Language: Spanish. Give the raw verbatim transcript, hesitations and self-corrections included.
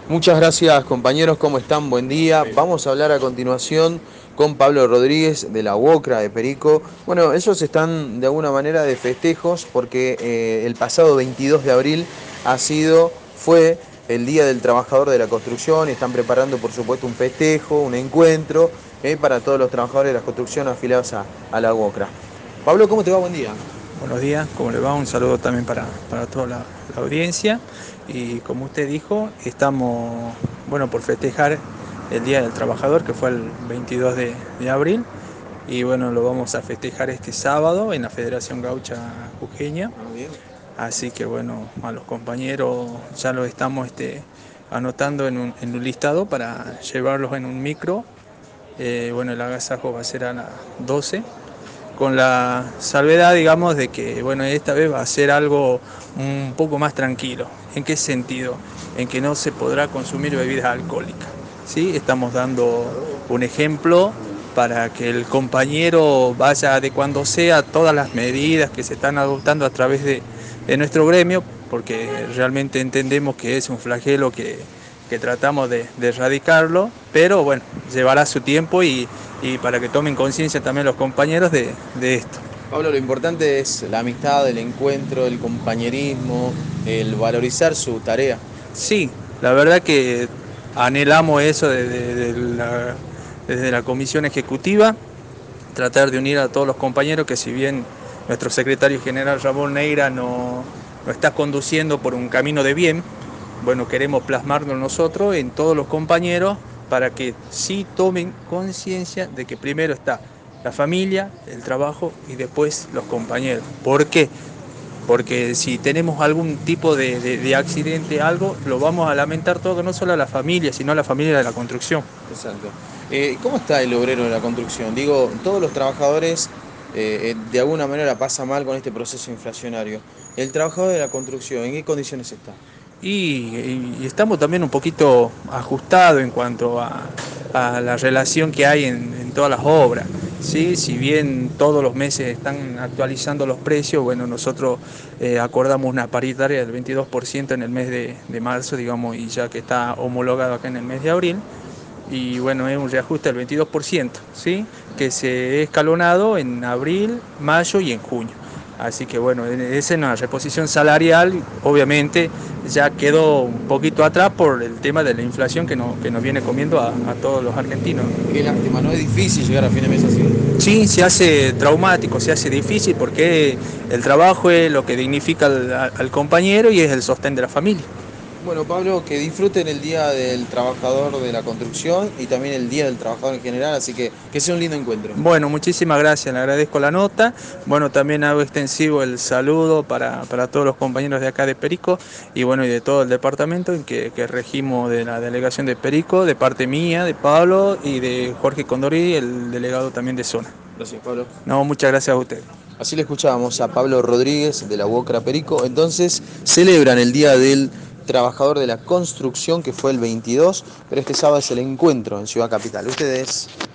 Muchas gracias, compañeros, ¿cómo están? Buen día. Vamos a hablar a continuación con Pablo Rodríguez de la UOCRA de Perico. Bueno, ellos están de alguna manera de festejos porque eh, el pasado veintidós de abril ha sido, fue el Día del Trabajador de la Construcción y están preparando, por supuesto, un festejo, un encuentro eh, para todos los trabajadores de la construcción afiliados a, a la UOCRA. Pablo, ¿cómo te va? Buen día. Buenos días, ¿cómo le va? Un saludo también para, para toda la, la audiencia. Y como usted dijo, estamos bueno, por festejar el Día del Trabajador, que fue el veintidós de, de abril. Y bueno, lo vamos a festejar este sábado en la Federación Gaucha Jujeña. Así que bueno, a los compañeros ya los estamos este, anotando en un, en un listado para llevarlos en un micro. Eh, bueno, el agasajo va a ser a las doce. Con la salvedad, digamos, de que bueno, esta vez va a ser algo un poco más tranquilo. ¿En qué sentido? En que no se podrá consumir bebidas alcohólicas. ¿Sí? Estamos dando un ejemplo para que el compañero vaya adecuando sea todas las medidas que se están adoptando a través de, de nuestro gremio, porque realmente entendemos que es un flagelo que, que tratamos de, de erradicarlo, pero bueno, llevará su tiempo y y para que tomen conciencia también los compañeros de, de esto. Pablo, lo importante es la amistad, el encuentro, el compañerismo, el valorizar su tarea. Sí, la verdad que anhelamos eso desde, desde, la, desde la comisión ejecutiva, tratar de unir a todos los compañeros, que si bien nuestro secretario general Ramón Neira no, no está conduciendo por un camino de bien, bueno, queremos plasmarnos nosotros en todos los compañeros para que sí tomen conciencia de que primero está la familia, el trabajo y después los compañeros. ¿Por qué? Porque si tenemos algún tipo de, de, de accidente, algo, lo vamos a lamentar todo, no solo a la familia, sino a la familia de la construcción. Exacto. Eh, ¿Cómo está el obrero de la construcción? Digo, todos los trabajadores eh, de alguna manera pasa mal con este proceso inflacionario. El trabajador de la construcción, ¿en qué condiciones está? Y, y estamos también un poquito ajustados en cuanto a, a la relación que hay en, en todas las obras. ¿Sí? Si bien todos los meses están actualizando los precios, bueno, nosotros eh, acordamos una paritaria del veintidós por ciento en el mes de, de marzo, digamos, y ya que está homologado acá en el mes de abril. Y bueno, es un reajuste del veintidós por ciento, ¿sí? Que se ha escalonado en abril, mayo y en junio. Así que bueno, esa es una reposición salarial, obviamente ya quedó un poquito atrás por el tema de la inflación que, no, que nos viene comiendo a, a todos los argentinos. Qué lástima, ¿no? Es difícil llegar a fin de mes así. Sí, se hace traumático, se hace difícil porque el trabajo es lo que dignifica al, al compañero y es el sostén de la familia. Bueno, Pablo, que disfruten el Día del Trabajador de la Construcción y también el Día del Trabajador en general, así que que sea un lindo encuentro. Bueno, muchísimas gracias, le agradezco la nota. Bueno, también hago extensivo el saludo para, para todos los compañeros de acá de Perico y bueno, y de todo el departamento en que, que regimos de la delegación de Perico, de parte mía, de Pablo y de Jorge Condori, el delegado también de zona. Gracias, Pablo. No, muchas gracias a usted. Así le escuchábamos a Pablo Rodríguez de la UOCRA Perico. Entonces, celebran el Día del Trabajador de la Construcción, que fue el veintidós, pero este sábado es el encuentro en Ciudad Capital. Ustedes...